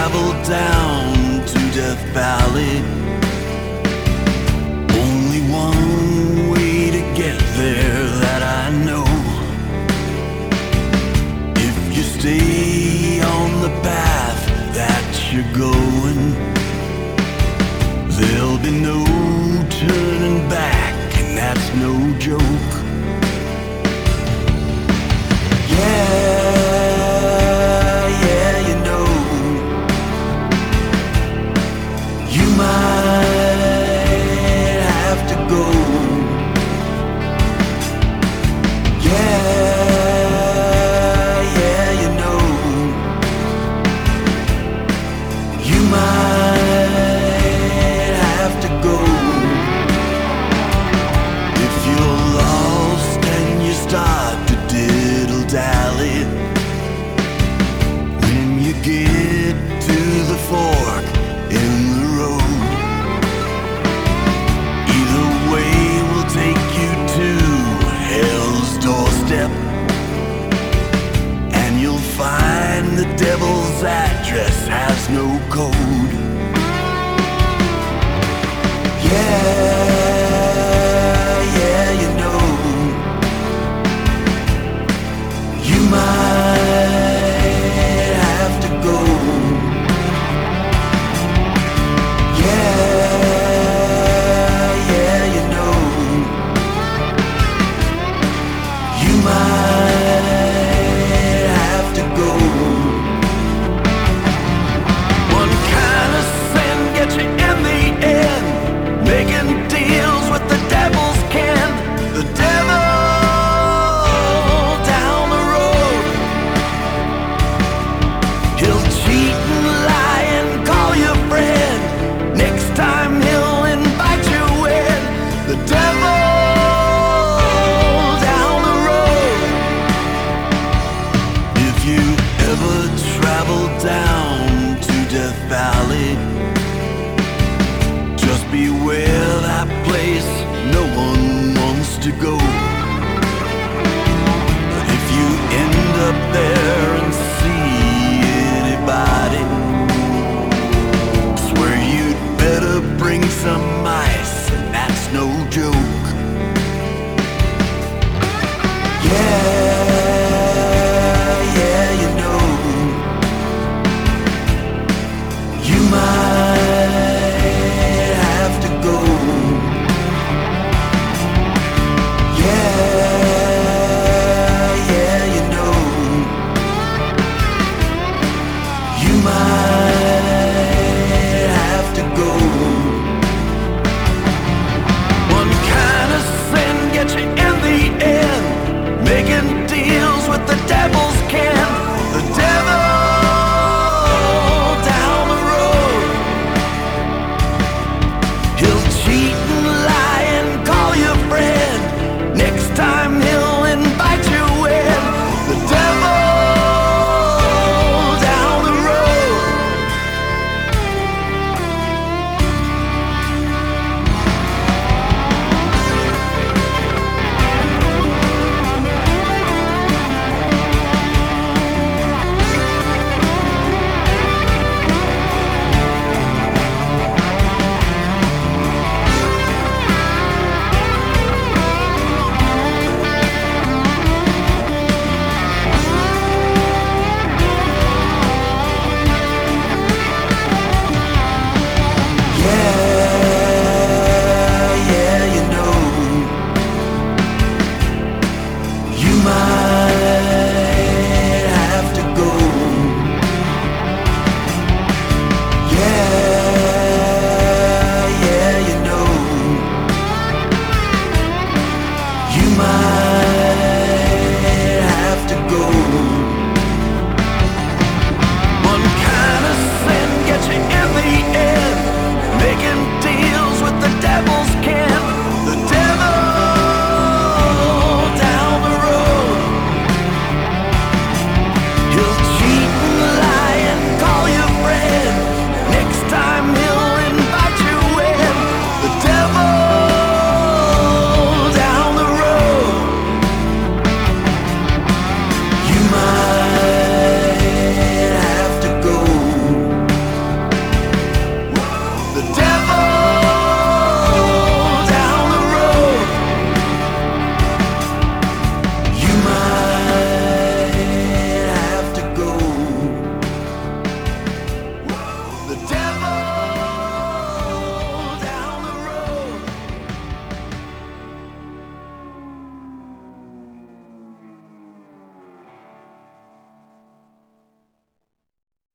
travel down to Death Valley. Only one way to get there that I know. If you stay on the path that you're going, there'll be no turning back, and that's no joke. Get to the fork in the road. Either way will take you to hell's doorstep, and you'll find the devil's address has no code. You might have to go. You might have to go. One kind of sin gets you in the end, making deals with the devil's kin. The devil down the road. He'll cheat and lie and call you friend. Next time he'll invite you in. The devil down the road. If you ever travel down